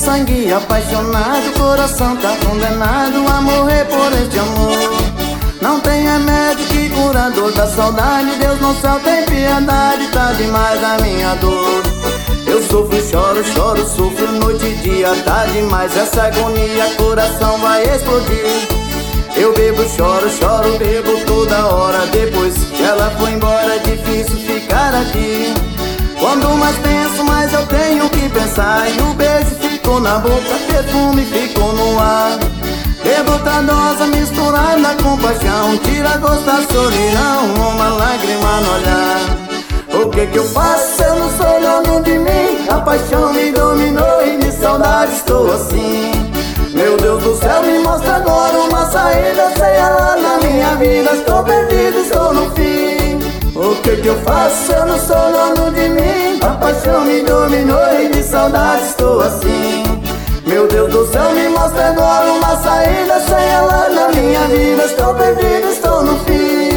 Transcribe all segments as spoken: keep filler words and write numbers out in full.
sangue apaixonado, o coração tá condenado a morrer por este amor. Não tem remédio que cura a dor da saudade, Deus no céu tem piedade, tá demais a minha dor. Eu sofro, choro, choro, sofro noite e dia, tá demais essa agonia, coração vai explodir. Eu bebo, choro, choro, bebo toda hora, depois que ela foi embora é difícil ficar aqui. Quando mais penso, mais eu tenho que pensar, e o beijo ficou na boca, perfume ficou no ar. Bebo outra dose misturada com paixão, tira gosto da solidão, uma lágrima no olhar. O que que eu faço se eu não sou dono de mim? A paixão me dominou e de saudade estou assim. Meu Deus do céu, me mostra agora uma saída, sem ela na minha vida estou perdido, estou no fim. O que que eu faço se eu não sou dono de mim? A paixão me dominou e de saudade estou assim. Meu Deus do céu, me mostra agora uma saída, sem ela na minha vida estou perdido, estou no fim.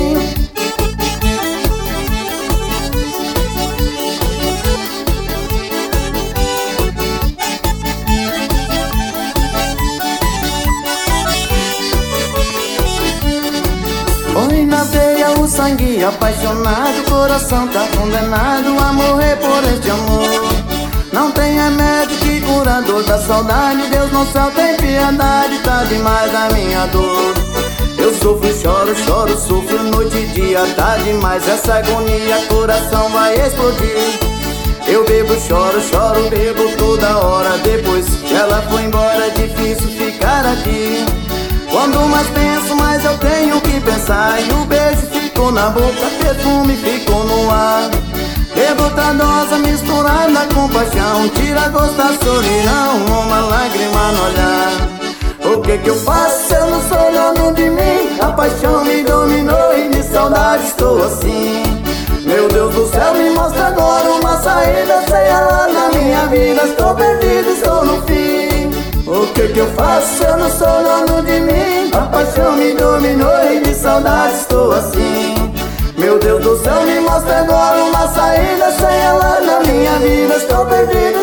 Põe na veia o sangue apaixonado, o coração tá condenado a morrer por este amor. Não tem remédio que cura a dor da saudade, Deus no céu tem piedade, tá demais a minha dor. Eu sofro, choro, choro, sofro noite e dia, tá demais essa agonia, coração vai explodir. Eu bebo, choro, choro, bebo toda hora, depois que ela foi embora é difícil ficar aqui. Quando mais penso, mais eu tenho que pensar, e o beijo ficou na boca, perfume ficou no ar. Bebo outra dose misturada com paixão, tira gosto da solidão, uma lágrima no olhar. O que que eu faço se eu não sou dono de mim? A paixão me dominou e de saudade estou assim. Meu Deus do céu, me mostra agora uma saída, sem ela na minha vida estou perdido, estou no fim. O que que eu faço se eu não sou dono de mim? A paixão me dominou e de saudade estou assim. Meu Deus do céu, me mostra agora uma saída, sem ela na minha vida estou perdido,